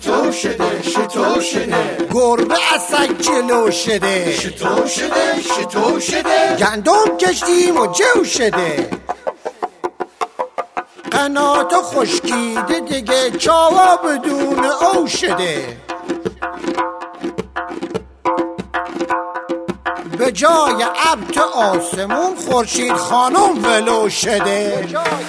شتو شده شتو شده، گربه اصلا جلو شده، شتو شده شتو شده، گندم کشتیم و جو شده، قنات خشکیده دیگه چاوا بدون او شده، به جای ابر آسمون خورشید خانم ولو شده.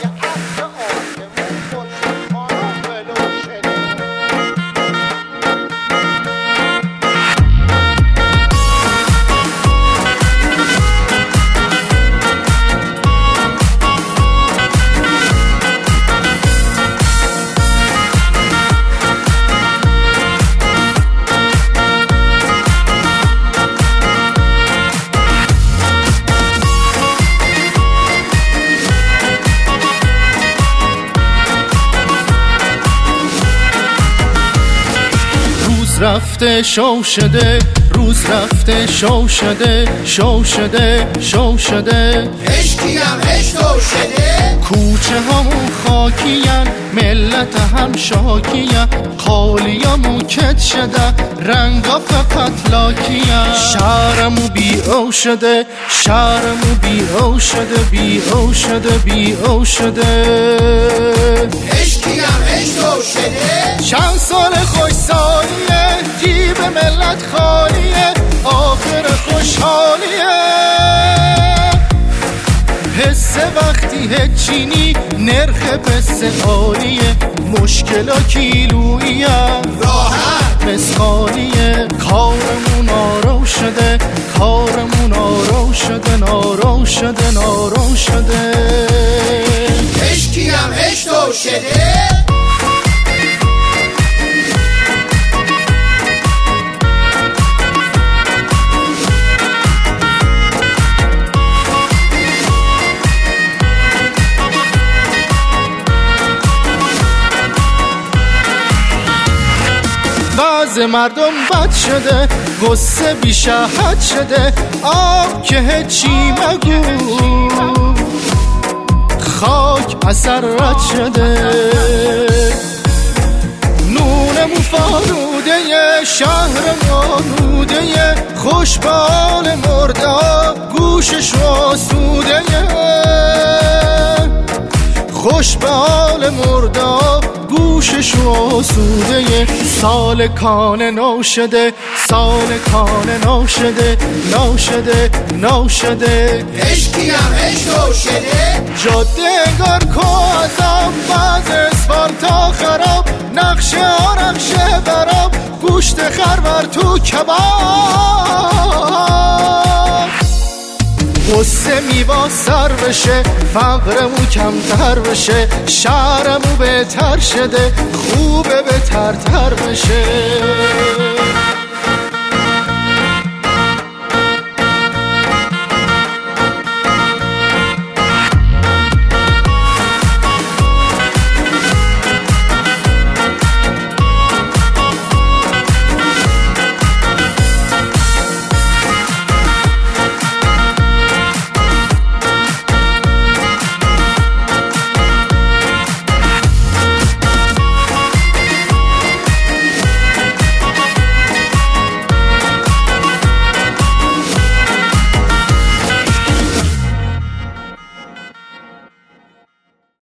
رفته شو شده، روز رفته شو شده، شو شده شو شده، عشقیم عشق شده، کوچه همون خاکیم، ملت هم شاکیم، قالیامون کت شده، رنگا فقط لاکیم، شهرمو بی او شده، شهرمو بی او شده، بی او شده، بی او شده، عشقیم عشق شده، چند سال خوش سالیه، جیب ملت خالیه، آخر خوشحالیه، حس وقتی هچینی، نرخ پس عالیه، مشکلا کیلوییه، راحت مسخالیه، کارمون آرو شده، کارمون آرو شده، نارو شده، نارو شده، عشقیم عشق شده. وضع مردم بد شده، غصه بی‌شهرت شده، آب که هیچی مگو، خاک اثر رد شده، نونمون فالوده، شهرمون آلوده، خوش به حال مرده، گوشش آسوده، خوش به حال مرده، گوشش آسوده، سال کان نو شده، سال کان نو شده، نو شده، نو شده، عشقیم عشق شده، جاده انگار کوازم، باز اسفالتا خراب، نقشه ها نقشه براب، گوشت خرور تو کباب، غصه میوا سر بشه، فقرمو کمتر بشه، شهرمو بهتر شده، خوبه بهتر تر بشه.